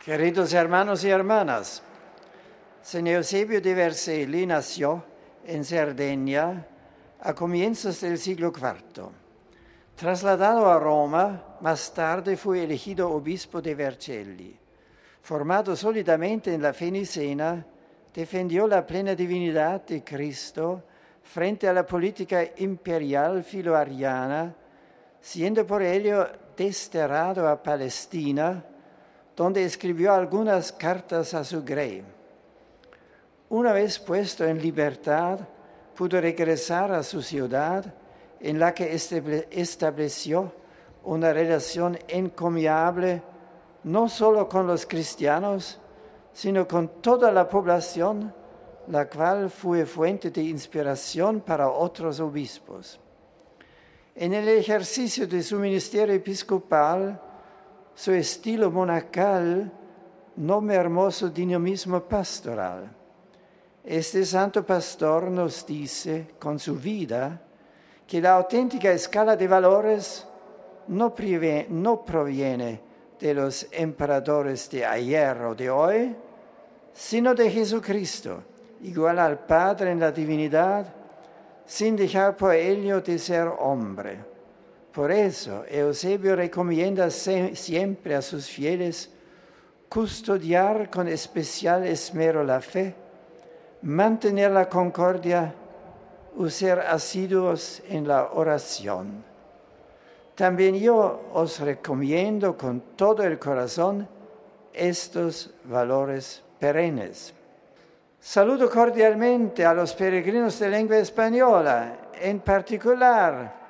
Queridos hermanos y hermanas, San Eusebio de Vercelli nació en Cerdeña a comienzos del siglo IV. Trasladado a Roma, más tarde fue elegido obispo de Vercelli. Formado sólidamente en la fe nicena, defendió la plena divinidad de Cristo frente a la política imperial filoariana, siendo por ello desterrado a Palestina, donde escribió algunas cartas a su grey. Una vez puesto en libertad, pudo regresar a su ciudad, en la que estableció una relación encomiable no solo con los cristianos, sino con toda la población, la cual fue fuente de inspiración para otros obispos. En el ejercicio de su ministerio episcopal, su estilo monacal no mermó su dinamismo pastoral. Este santo pastor nos dice con su vida que la auténtica escala de valores no proviene de los emperadores de ayer o de hoy, sino de Jesucristo, igual al Padre en la divinidad, sin dejar por ello de ser hombre. Por eso, Eusebio recomienda siempre a sus fieles custodiar con especial esmero la fe, mantener la concordia o ser asiduos en la oración. También yo os recomiendo con todo el corazón estos valores perennes. Saludo cordialmente a los peregrinos de lengua española, en particular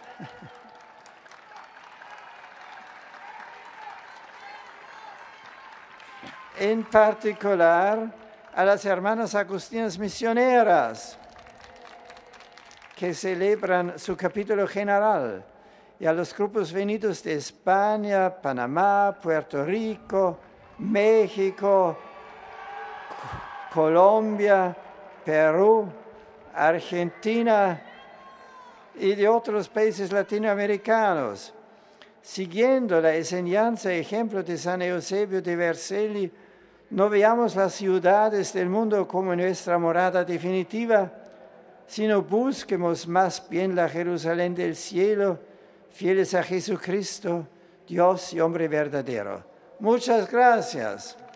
a las hermanas agustinas misioneras que celebran su capítulo general y a los grupos venidos de España, Panamá, Puerto Rico, México, Colombia, Perú, Argentina y de otros países latinoamericanos. Siguiendo la enseñanza y ejemplo de San Eusebio de Vercelli, no veamos las ciudades del mundo como nuestra morada definitiva, sino busquemos más bien la Jerusalén del cielo, fieles a Jesucristo, Dios y hombre verdadero. Muchas gracias.